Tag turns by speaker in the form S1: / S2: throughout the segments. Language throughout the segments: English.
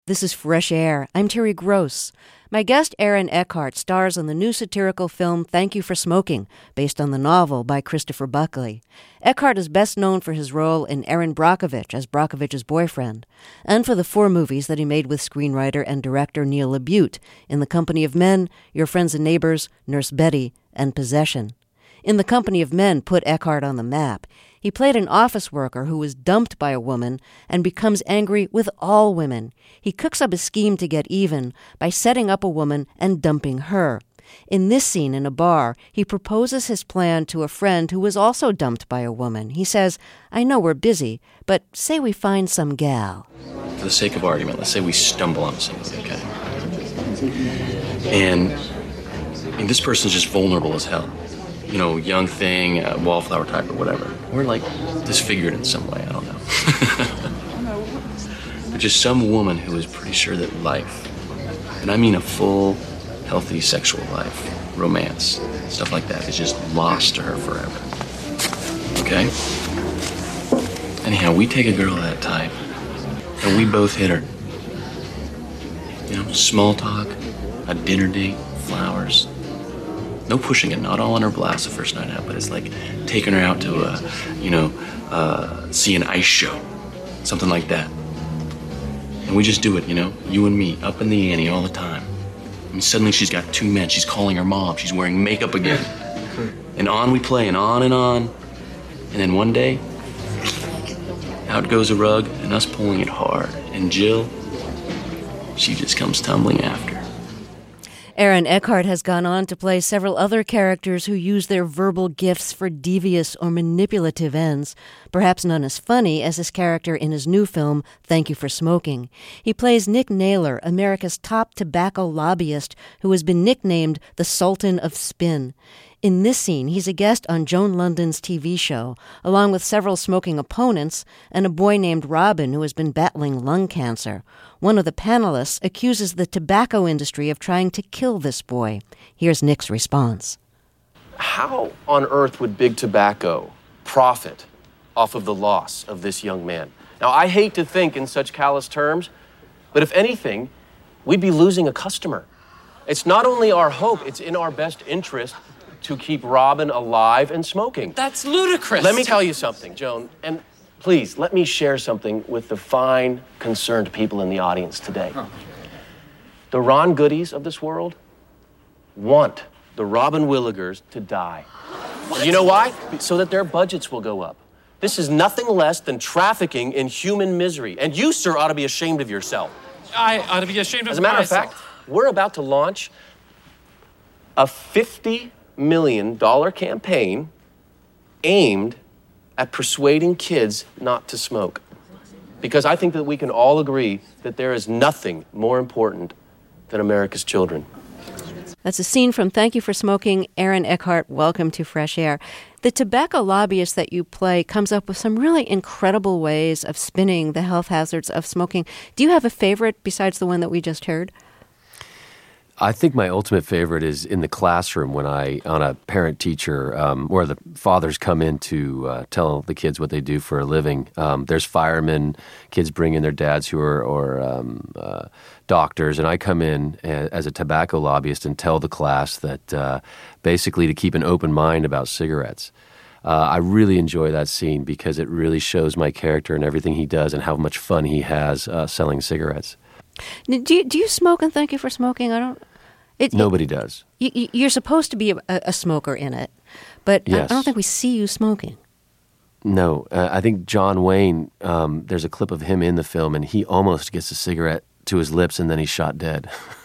S1: This is Fresh Air. I'm Terry Gross. My guest, Aaron Eckhart, stars in the new satirical film Thank You for Smoking, based on the novel by Christopher Buckley. Eckhart is best known for his role in Erin Brockovich as Brockovich's boyfriend, and for the 4 movies that he made with screenwriter and director Neil LaBute, In the Company of Men, Your Friends and Neighbors, Nurse Betty, and Possession. In the Company of Men put Eckhart on the map. He played an office worker who was dumped by a woman and becomes angry with all women. He cooks up a scheme to get even by setting up a woman and dumping her. In this scene in a bar, he proposes his plan to a friend who was also dumped by a woman. He says, "I know we're busy, but say we find some gal."
S2: For the sake of argument, let's say we stumble on somebody, okay? And this person's just vulnerable as hell. You know, young thing, wallflower type or whatever. Or like disfigured in some way, I don't know. But just some woman who is pretty sure that life, and I mean a full, healthy sexual life, romance, stuff like that, is just lost to her forever. Okay? Anyhow, we take a girl of that type, and we both hit her. You know, small talk, a dinner date, flowers. No pushing it, not all on her blouse the first night out, but it's like taking her out to see an ice show, something like that. And we just do it, you know, you and me, up in the ante all the time. I mean, suddenly she's got 2 men, she's calling her mom, she's wearing makeup again. And on we play, and on. And then one day, out goes a rug, and us pulling it hard. And Jill, she just comes tumbling after.
S1: Aaron Eckhart has gone on to play several other characters who use their verbal gifts for devious or manipulative ends, perhaps none as funny as his character in his new film, Thank You for Smoking. He plays Nick Naylor, America's top tobacco lobbyist who has been nicknamed the Sultan of Spin. In this scene, he's a guest on Joan London's TV show, along with several smoking opponents and a boy named Robin who has been battling lung cancer. One of the panelists accuses the tobacco industry of trying to kill this boy. Here's Nick's response.
S3: How on earth would Big Tobacco profit off of the loss of this young man? Now, I hate to think in such callous terms, but if anything, we'd be losing a customer. It's not only our hope, it's in our best interest to keep Robin alive and smoking.
S4: That's ludicrous.
S3: Let me tell you something, Joan, and please, let me share something with the fine, concerned people in the audience today. The Ron Goodies of this world want the Robin Willigers to die. And you know why? So that their budgets will go up. This is nothing less than trafficking in human misery. And you, sir, ought to be ashamed of yourself.
S4: I ought to be ashamed of myself.
S3: As a matter of fact, we're about to launch a $50 million campaign aimed at persuading kids not to smoke. Because I think that we can all agree that there is nothing more important than America's children.
S1: That's a scene from Thank You for Smoking. Aaron Eckhart, welcome to Fresh Air. The tobacco lobbyist that you play comes up with some really incredible ways of spinning the health hazards of smoking. Do you have a favorite besides the one that we just heard?
S5: I think my ultimate favorite is in the classroom when on a parent-teacher, where the fathers come in to tell the kids what they do for a living. There's firemen, kids bring in their dads who are doctors, and I come in as a tobacco lobbyist and tell the class that basically to keep an open mind about cigarettes. I really enjoy that scene because it really shows my character and everything he does and how much fun he has selling cigarettes.
S1: Do you smoke and Thank You for Smoking?
S5: Nobody does.
S1: You're supposed to be a smoker in it, but
S5: yes.
S1: I don't think we see you smoking.
S5: No, I think John Wayne, there's a clip of him in the film, and he almost gets a cigarette to his lips, and then he's shot dead.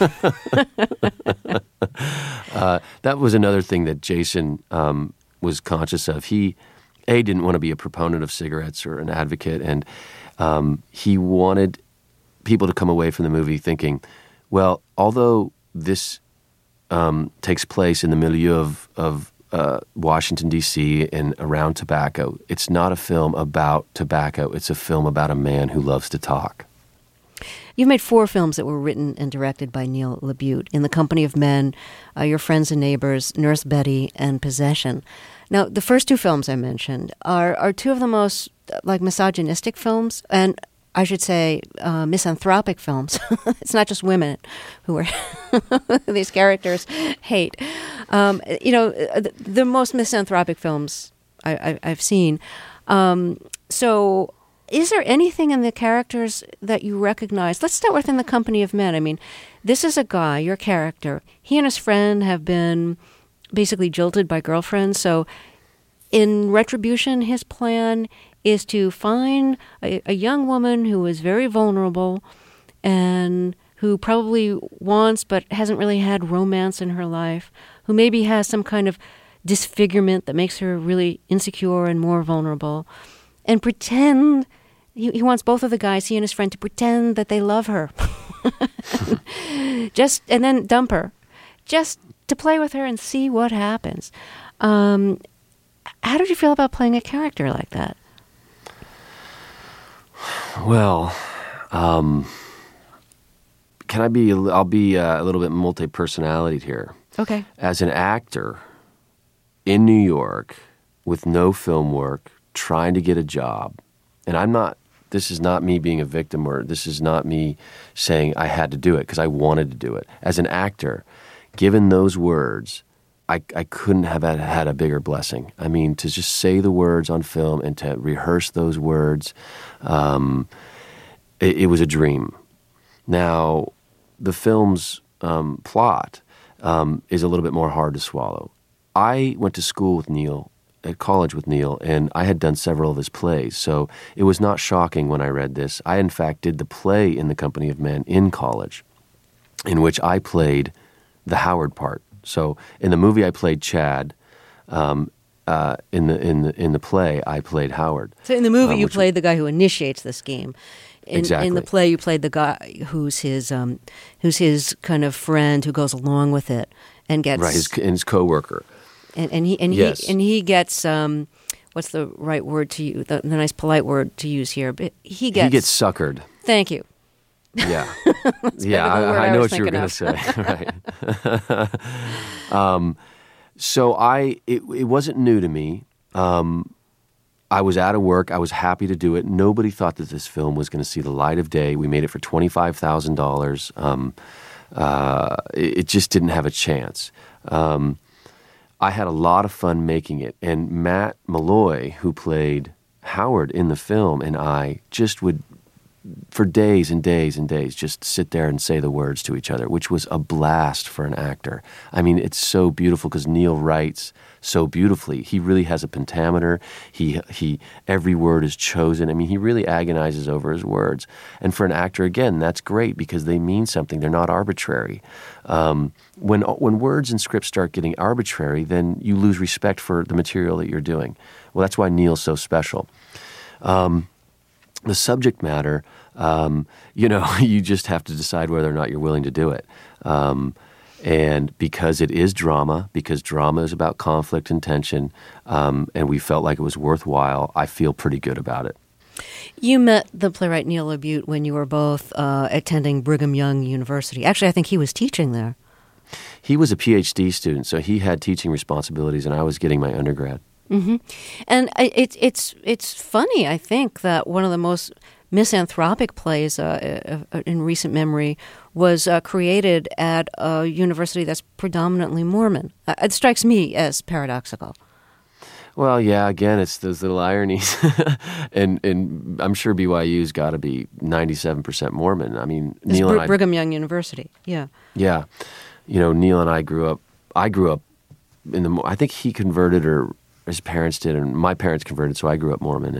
S5: That was another thing that Jason was conscious of. He, didn't want to be a proponent of cigarettes or an advocate, and he wanted people to come away from the movie thinking, well, although this takes place in the milieu of Washington, D.C. and around tobacco, it's not a film about tobacco. It's a film about a man who loves to talk.
S1: You've made 4 films that were written and directed by Neil LaBute, In the Company of Men, Your Friends and Neighbors, Nurse Betty, and Possession. Now, the first 2 films I mentioned are 2 of the most misogynistic films, and I should say, misanthropic films. It's not just women who are these characters hate. The most misanthropic films I've seen. So is there anything in the characters that you recognize? Let's start with In the Company of Men. I mean, this is a guy, your character. He and his friend have been basically jilted by girlfriends. So in retribution, his plan is to find a young woman who is very vulnerable and who probably wants but hasn't really had romance in her life, who maybe has some kind of disfigurement that makes her really insecure and more vulnerable, and pretend he wants both of the guys, he and his friend, to pretend that they love her. And then dump her, just to play with her and see what happens. How did you feel about playing a character like that?
S5: Well, I'll be a little bit multi-personality here.
S1: Okay.
S5: As an actor in New York with no film work, trying to get a job, and this is not me being a victim, or this is not me saying I had to do it because I wanted to do it. As an actor, given those words, I couldn't have had a bigger blessing. I mean, to just say the words on film and to rehearse those words, it was a dream. Now, the film's plot is a little bit more hard to swallow. I went to school with Neil, at college with Neil, and I had done several of his plays, so it was not shocking when I read this. I, in fact, did the play In the Company of Men in college, in which I played the Howard part. So in the movie, I played Chad. In the play, I played Howard.
S1: So in the movie, you played the guy who initiates this scheme.
S5: Exactly.
S1: In the play, you played the guy who's his kind of friend who goes along with it and gets
S5: his coworker.
S1: And he gets what's the right word to use? The nice polite word to use here. But he gets
S5: suckered.
S1: Thank you.
S5: Yeah, yeah. I know what you were going to say. Right. So it wasn't new to me. I was out of work. I was happy to do it. Nobody thought that this film was going to see the light of day. We made it for $25,000. It just didn't have a chance. I had a lot of fun making it. And Matt Malloy, who played Howard in the film, and I just would, for days and days and days, just sit there and say the words to each other, which was a blast for an actor. I mean, it's so beautiful because Neil writes so beautifully. He really has a pentameter. He every word is chosen. I mean, he really agonizes over his words. And for an actor, again, that's great because they mean something. They're not arbitrary. When words and scripts start getting arbitrary, then you lose respect for the material that you're doing. Well, that's why Neil's so special. The subject matter, you just have to decide whether or not you're willing to do it. And because it is drama, because drama is about conflict and tension, and we felt like it was worthwhile, I feel pretty good about it.
S1: You met the playwright Neil LaBute when you were both attending Brigham Young University. Actually, I think he was teaching there.
S5: He was a PhD student, so he had teaching responsibilities, and I was getting my undergrad.
S1: Mm-hmm. And it's funny, I think, that one of the most misanthropic plays in recent memory was created at a university that's predominantly Mormon. It strikes me as paradoxical.
S5: Well, yeah, again, it's those little ironies. and I'm sure BYU's got to be 97% Mormon. I mean,
S1: It's
S5: Neil and I...
S1: Brigham Young University, yeah.
S5: Yeah. Neil and I grew up in the... I think he converted, or his parents did, and my parents converted, so I grew up Mormon.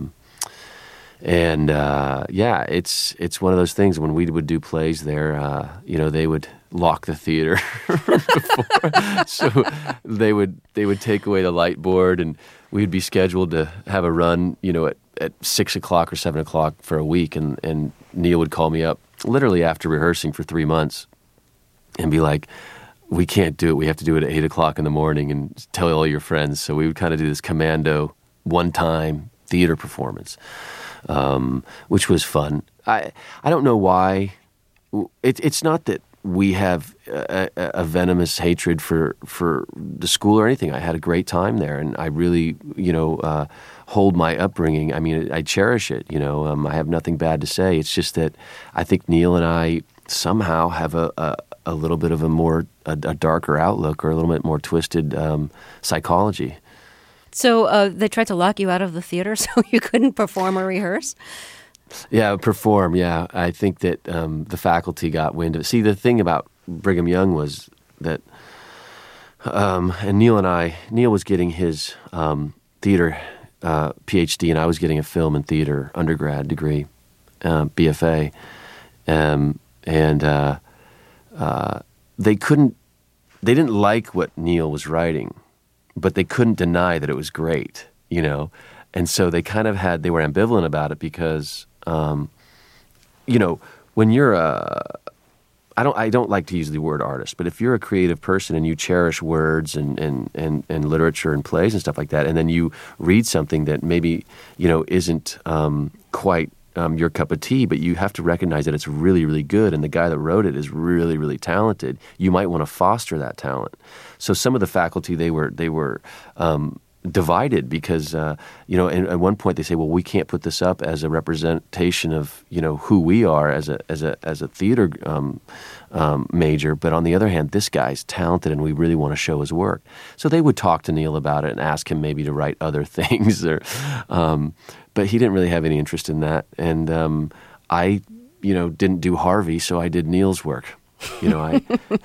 S5: And it's one of those things. When we would do plays there, they would lock the theater before, so they would take away the light board, and we'd be scheduled to have a run, at 6 o'clock or 7 o'clock for a week, and Neil would call me up literally after rehearsing for 3 months and be like, "We can't do it. We have to do it at 8 o'clock in the morning, and tell all your friends." So we would kind of do this commando one-time theater performance. Which was fun. I don't know why. It's not that we have a venomous hatred for the school or anything. I had a great time there, and I really, hold my upbringing. I mean, I cherish it. I have nothing bad to say. It's just that I think Neil and I somehow have a little bit of a darker outlook, or a little bit more twisted psychology.
S1: So they tried to lock you out of the theater so you couldn't perform or rehearse?
S5: Yeah, perform, yeah. I think that the faculty got wind of it. See, the thing about Brigham Young was that, and Neil was getting his theater PhD, and I was getting a film and theater undergrad degree, BFA. They didn't like what Neil was writing, but they couldn't deny that it was great, And so they they were ambivalent about it because, when you're I don't like to use the word artist, but if you're a creative person and you cherish words and literature and plays and stuff like that, and then you read something that maybe, isn't quite your cup of tea, but you have to recognize that it's really, really good, and the guy that wrote it is really, really talented, you might want to foster that talent. So some of the faculty, they were divided because, and at one point they say, well, we can't put this up as a representation of, who we are as a theater major. But on the other hand, this guy's talented and we really want to show his work. So they would talk to Neil about it and ask him maybe to write other things, but he didn't really have any interest in that. And I, didn't do Harvey, so I did Neil's work. I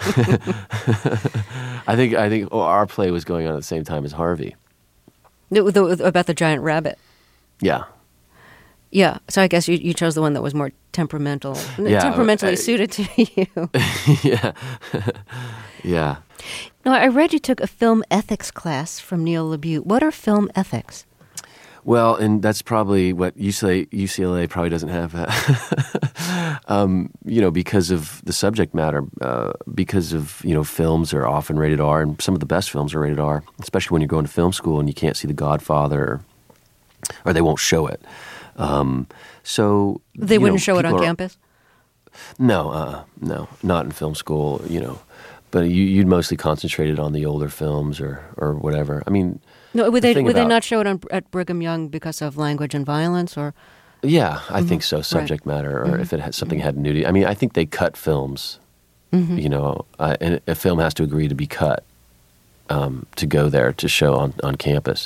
S5: think our play was going on at the same time as Harvey.
S1: About the giant rabbit.
S5: Yeah.
S1: Yeah. So I guess you chose the one that was more temperamentally suited to you.
S5: Yeah. Yeah.
S1: No, I read you took a film ethics class from Neil LaBute. What are film ethics?
S5: Well, and that's probably what UCLA probably doesn't have, because of the subject matter, because of, films are often rated R, and some of the best films are rated R, especially when you're going to film school and you can't see The Godfather, or they won't show it. So
S1: they wouldn't show it on campus?
S5: No, not in film school, but you'd mostly concentrated on the older films or whatever. I mean...
S1: No, would they not show it at Brigham Young because of language and violence, or?
S5: Yeah, I think so. Subject matter, or if it had something had nudity. I mean, I think they cut films. And a film has to agree to be cut to go there to show on campus.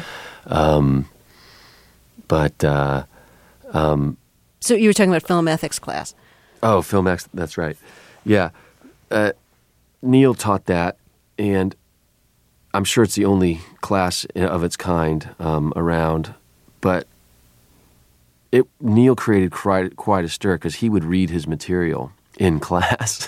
S1: So you were talking about film ethics class.
S5: Oh, film ethics. That's right. Yeah, Neil taught that, and I'm sure it's the only class of its kind around, but Neil created quite a stir because he would read his material in class.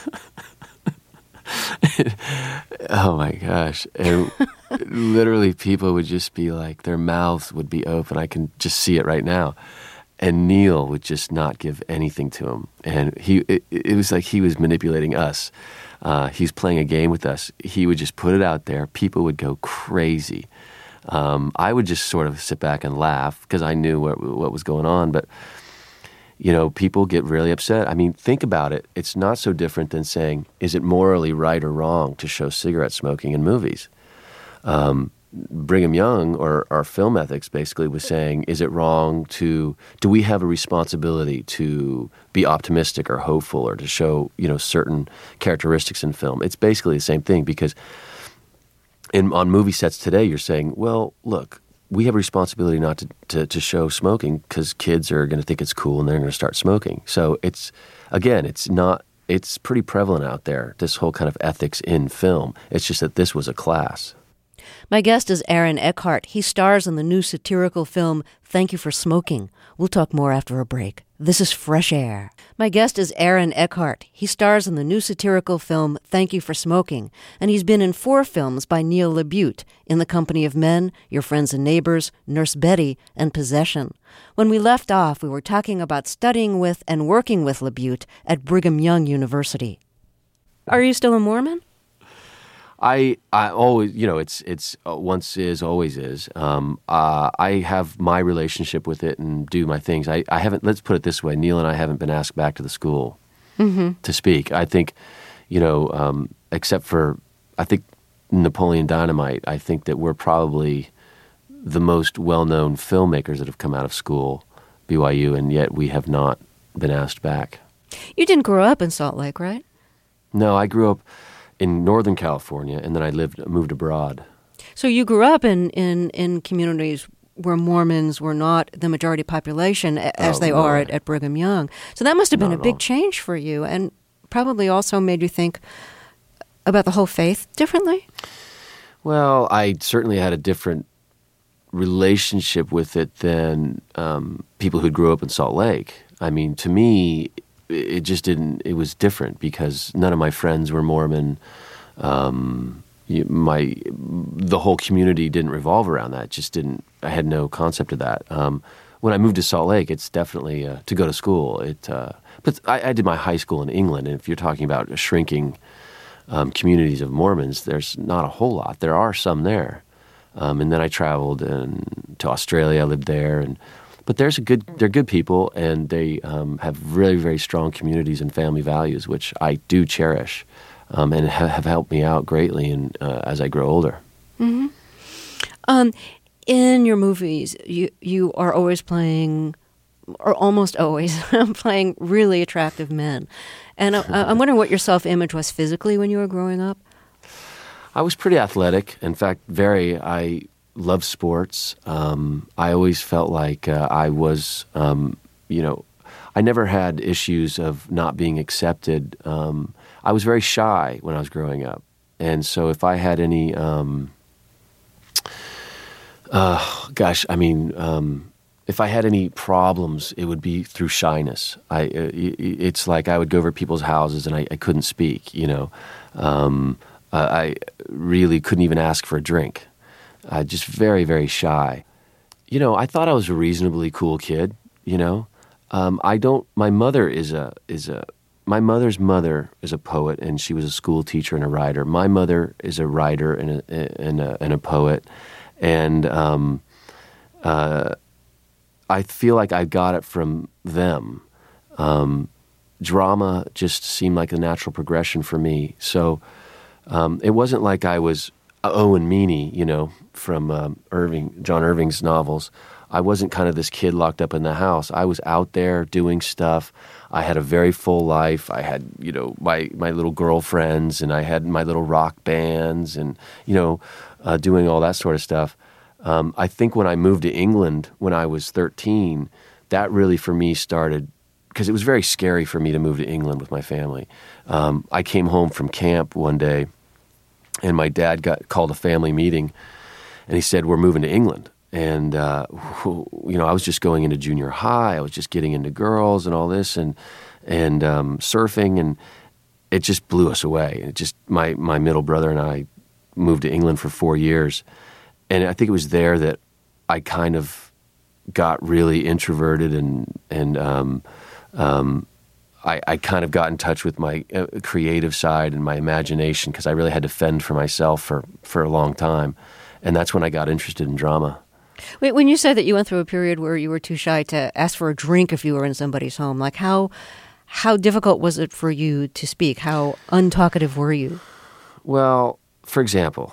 S5: Oh my gosh. And literally people would just be like, their mouths would be open. I can just see it right now. And Neil would just not give anything to him. And it was like he was manipulating us. He's playing a game with us. He would just put it out there. People would go crazy. I would just sort of sit back and laugh because I knew what was going on. But, people get really upset. I mean, think about it. It's not so different than saying, is it morally right or wrong to show cigarette smoking in movies? Brigham Young, or our film ethics, basically was saying, is it wrong do we have a responsibility to be optimistic or hopeful or to show, certain characteristics in film? It's basically the same thing because on movie sets today, you're saying, well, look, we have a responsibility not to show smoking because kids are going to think it's cool and they're going to start smoking. So it's pretty prevalent out there, this whole kind of ethics in film. It's just that this was a class.
S1: My guest is Aaron Eckhart. He stars in the new satirical film, Thank You for Smoking. We'll talk more after a break. This is Fresh Air. My guest is Aaron Eckhart. He stars in the new satirical film, Thank You for Smoking, and he's been in 4 films by Neil LaBute, In the Company of Men, Your Friends and Neighbors, Nurse Betty, and Possession. When we left off, we were talking about studying with and working with LaBute at Brigham Young University. Are you still a Mormon?
S5: I always, it's once is, always is. I have my relationship with it and do my things. I haven't, let's put it this way, Neil and I haven't been asked back to the school to speak. I think, except for, I think Napoleon Dynamite, I think that we're probably the most well-known filmmakers that have come out of school, BYU, and yet we have not been asked back.
S1: You didn't grow up in Salt Lake, right?
S5: No, I grew up in Northern California, and then I moved abroad.
S1: So you grew up in communities where Mormons were not the majority population as they are at Brigham Young. So that must have been a big change for you, and probably also made you think about the whole faith differently?
S5: Well, I certainly had a different relationship with it than people who grew up in Salt Lake. I mean, to me, it just didn't, it was different because none of my friends were Mormon. The whole community didn't revolve around that. It just didn't, I had no concept of that. When I moved to Salt Lake, it's definitely to go to school. But I did my high school in England, and if you're talking about shrinking communities of Mormons, there's not a whole lot. There are some there. And then I traveled to Australia. I lived there, but they're good people, and they have really, very strong communities and family values, which I do cherish, and have helped me out greatly as I grow older.
S1: Mm-hmm. In your movies, you are always playing, or almost always playing really attractive men, and I'm wondering what your self-image was physically when you were growing up.
S5: I was pretty athletic. In fact, I loved sports. I always felt like I was, I never had issues of not being accepted. I was very shy when I was growing up. And so if I had any, if I had any problems, it would be through shyness. It's like I would go over to people's houses and I couldn't speak, I really couldn't even ask for a drink. Just very, very shy. I thought I was a reasonably cool kid. My mother's mother is a poet, and she was a school teacher and a writer. My mother is a writer and a poet, and I feel like I got it from them. Drama just seemed like a natural progression for me. So. It wasn't like I was Owen Meany, from John Irving's novels. I wasn't kind of this kid locked up in the house. I was out there doing stuff. I had a very full life. I had, my little girlfriends, and I had my little rock bands, and, doing all that sort of stuff. I think when I moved to England when I was 13, that really for me started, because it was very scary for me to move to England with my family. I came home from camp one day, and my dad called a family meeting, and he said, "We're moving to England." And, I was just going into junior high. I was just getting into girls and all this and surfing, and it just blew us away. My middle brother and I moved to England for 4 years, and I think it was there that I kind of got really introverted and I kind of got in touch with my creative side and my imagination, because I really had to fend for myself for a long time. And that's when I got interested in drama.
S1: Wait, when you said that you went through a period where you were too shy to ask for a drink if you were in somebody's home, like how difficult was it for you to speak? How untalkative were you?
S5: Well, for example,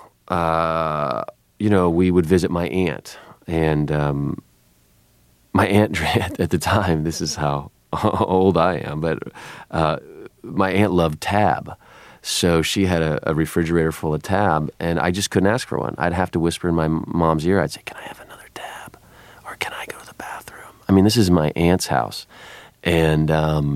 S5: we would visit my aunt. And my aunt at the time, this is how old I am, but my aunt loved Tab. So she had a refrigerator full of Tab, and I just couldn't ask for one. I'd have to whisper in my mom's ear. I'd say, "Can I have another Tab? Or can I go to the bathroom?" I mean, this is my aunt's house. And,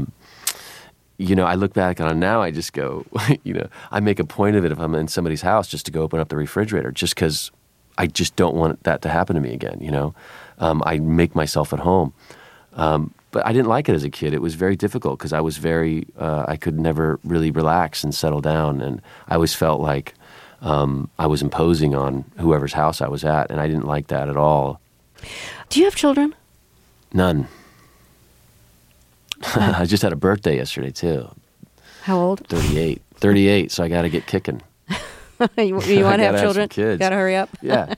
S5: I look back on it now, I just go, I make a point of it if I'm in somebody's house just to go open up the refrigerator, just because I just don't want that to happen to me again, I make myself at home. But I didn't like it as a kid. It was very difficult because I was I could never really relax and settle down. And I always felt like I was imposing on whoever's house I was at, and I didn't like that at all.
S1: Do you have children?
S5: None. I just had a birthday yesterday, too.
S1: How old?
S5: 38. 38, so I got to get kicking.
S1: you want to have children?
S5: Kids.
S1: Got to hurry up?
S5: Yeah.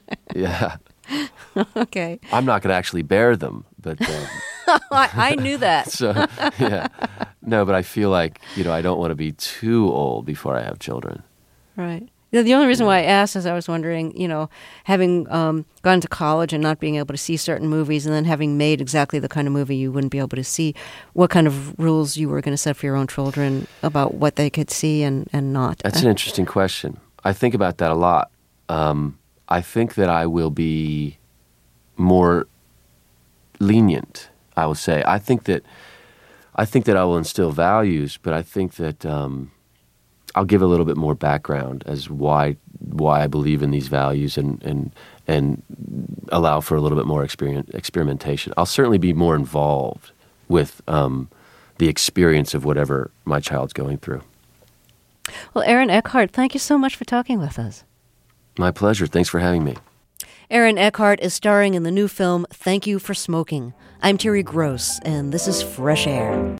S1: Okay.
S5: I'm not going to actually bear them, but...
S1: I knew that.
S5: So, yeah. No, but I feel like, I don't want to be too old before I have children.
S1: Right. The only reason why I asked is I was wondering, having gone to college and not being able to see certain movies and then having made exactly the kind of movie you wouldn't be able to see, what kind of rules you were going to set for your own children about what they could see and not.
S5: That's an interesting question. I think about that a lot. I think that I will be more lenient, I will say. I think that I will instill values, but I think that I'll give a little bit more background as why I believe in these values and allow for a little bit more experimentation. I'll certainly be more involved with the experience of whatever my child's going through.
S1: Well, Aaron Eckhart, thank you so much for talking with us.
S5: My pleasure. Thanks for having me.
S1: Aaron Eckhart is starring in the new film Thank You for Smoking. I'm Terry Gross, and this is Fresh Air.